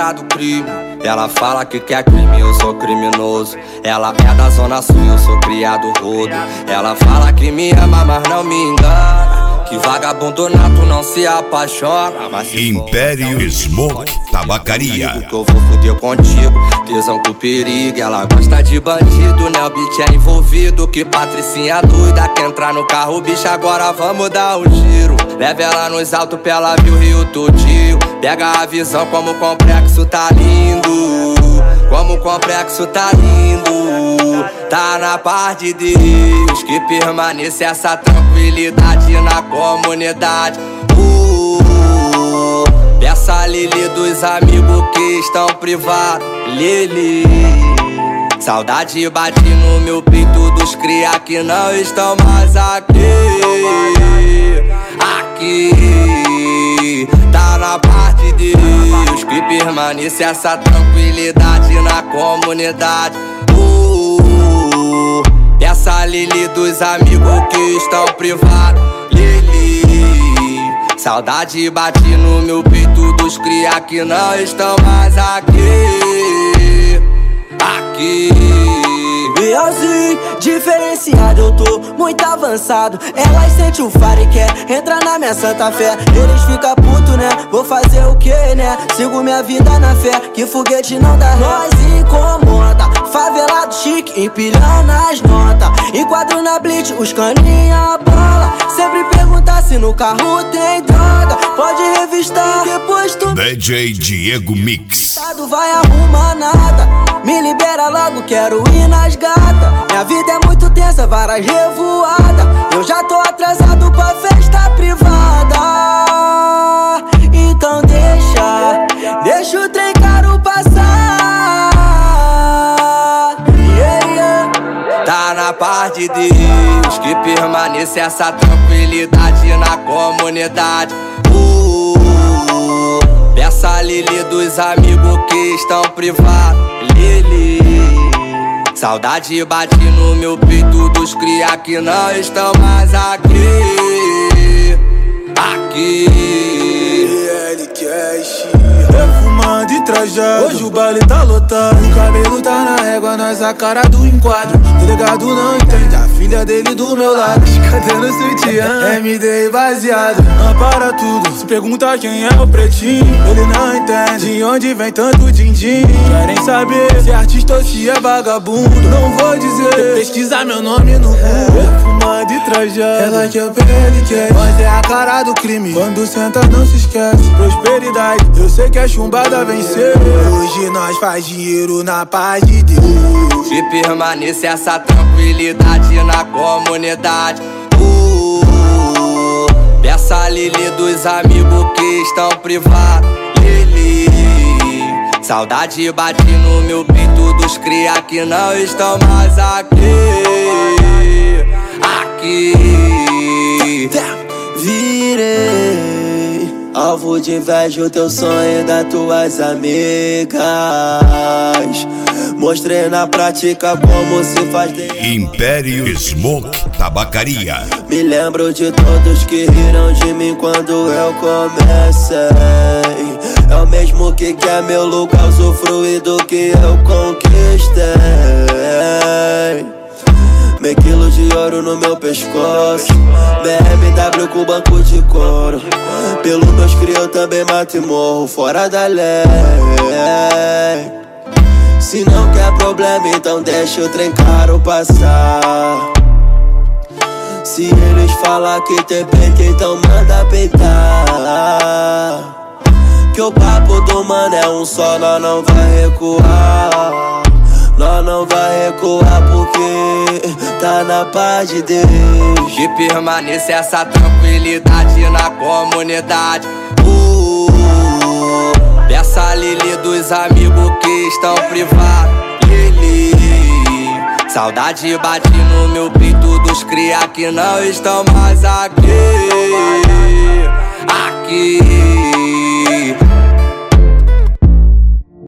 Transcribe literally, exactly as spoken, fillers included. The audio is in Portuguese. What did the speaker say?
cara do crime. Ela fala que quer crime, eu sou criminoso. Ela é da zona sul, eu sou criado rodo. Ela fala que me ama, mas não me engana. Que vagabundo nato não se apaixona. Mas se Império Smoke Tabacaria. Que eu vou fuder contigo, tesão com perigo. Ela gosta de bandido, né? O beat é envolvido. Que patricinha doida, quer entrar no carro, bicho, agora vamos dar um giro. Leva ela nos altos pra ela ver o Rio todinho. Pega a visão como o complexo tá lindo. Como o complexo tá lindo. Tá na paz de Deus que permanece essa tranquilidade na comunidade. uh, Peça a Lili dos amigos que estão privados. Lili, saudade bate no meu peito dos cria que não estão mais aqui. Aqui tá na paz de Deus que permanece essa tranquilidade na comunidade. uh, Peça a Lili dos amigos que estão privados. Lili, saudade bate no meu peito dos cria que não estão mais aqui. Aqui Realzinho, diferenciado, eu tô muito avançado. Elas sentem o faro e quer entrar na minha santa fé. Eles ficam puto, né? Vou fazer o que, né? Sigo minha vida na fé, que foguete não dá ré. Nós incomoda, favelado chique, empilhando as notas. Enquadro na blitz, os caninha bola. Sempre perguntar se no carro tem droga. Pode revistar, depois tu D J Diego Mix. Vai arrumar nada, me libera logo, quero ir nas gatas. Minha vida é muito tensa, várias revoadas. Eu já tô atrasado pra festa privada. Então deixa, deixa o trem caro passar. Yeah, yeah. Tá na paz de Deus que permanece essa tranquilidade na comunidade. uh, Peça a Lili dos amigos que estão privados. Lili, saudade bate no meu peito dos cria que não estão mais aqui. Aqui L Cash, perfumado e trajado. Hoje o baile tá lotado, o cabelo tá na régua, nós a cara do enquadro. Delegado não entende, a filha dele do meu lado. Cadê no sutiã? M D baseado, não para tudo. Se pergunta quem é o pretinho, ele não entende de onde vem tanto din-din. Querem saber se é artista ou se é vagabundo. Não vou dizer, pesquisar meu nome no Google. Perfumado e trajado, ela que é o P L Cash, mas é a cara do crime. Quando senta não se esquece, prosperidade, eu sei que a chumbada venceu. Hoje nós faz dinheiro na paz de Deus. que permanece essa tranquilidade na comunidade. uh, Peça a Lili dos amigos que estão privados. Lili, saudade bate no meu peito dos cria que não estão mais aqui. Aqui virei alvo de inveja o teu sonho das tuas amigas. Mostrei na prática como se faz de... Império Smoke Tabacaria. Me lembro de todos que riram de mim quando eu comecei. É o mesmo que quer meu lugar, usufruir do que eu conquistei. Meio quilo de ouro no meu pescoço, B M W com banco de couro. Pelo meus cria eu também mato e morro fora da lei. Se não quer problema, então deixa o trem caro passar. Se eles falar que tem peito, então manda peitar. Que o papo do mano é um só, nós não vai recuar. Nós não vai recuar porque tá na paz de Deus. Que permanece essa tranquilidade na comunidade. uh, Peça a Lili dos amigos que estão privados. Lili, saudade bate no meu peito dos cria que não estão mais aqui. Aqui